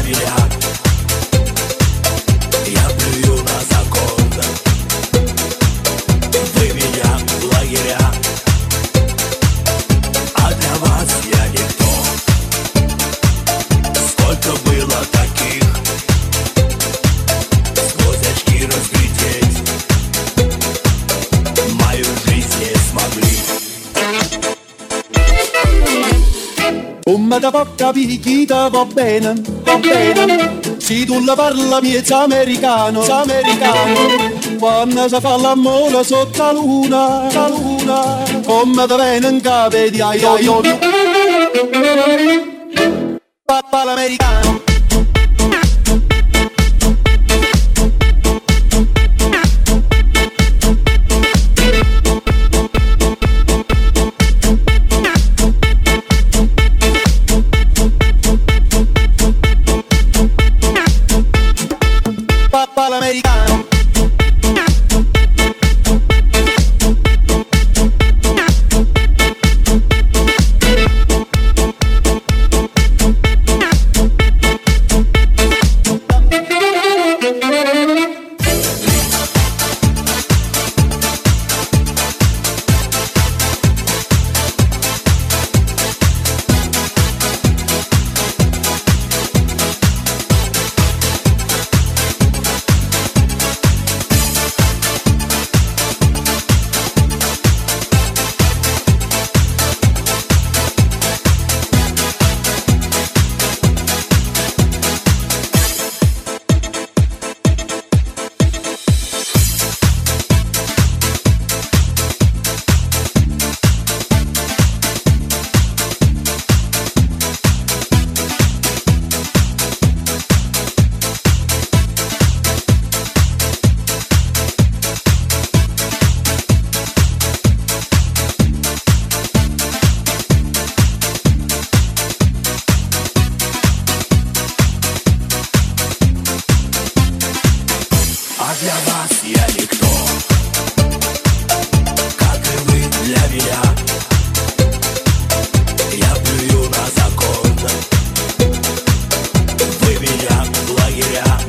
меня. Я плюю на закон. Вы меня в лагеря, а для вас я никто. Сколько было таких, сквозь очки разглядеть мою жизнь не смогли. Come da può capire chi te va bene, va bene. Se tu la parla miezza americano, quando si fa l'amore sotto la luna, come te viene in capo di io. Papà l'americano. L'americano. А для вас я никто, как и вы для меня. Я плюю на закон. Вы меня в лагеря,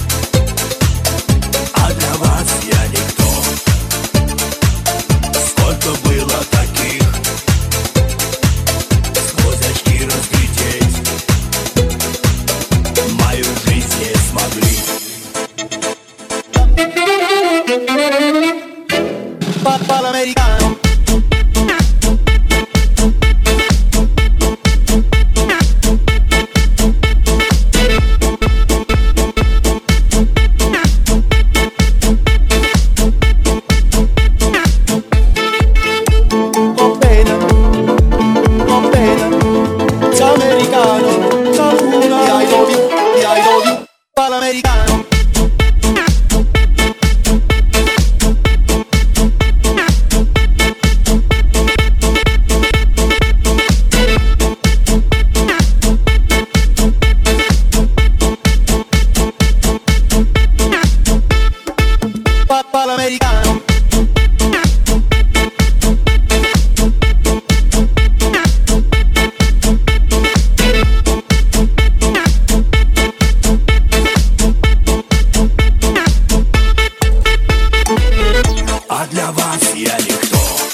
а для вас я никто. Сколько было таких, сквозь очки разглядеть мою жизнь не смогли. Papà l'americano. Va bene, sei americano, sei una, I love you, papà l'americano. Papà l'americano. А для вас я никто,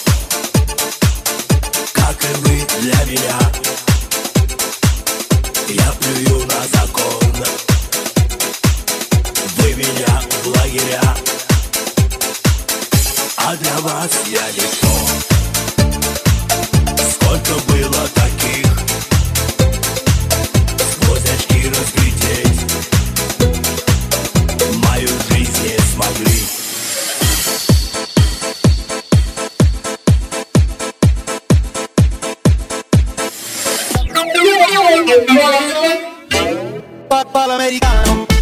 как и вы для меня. Я плюю на закон. Вы меня в лагеря, а для вас я никто. Сколько было таких, сквозь очки разглядеть мою жизнь не смогли. Papà l'americano.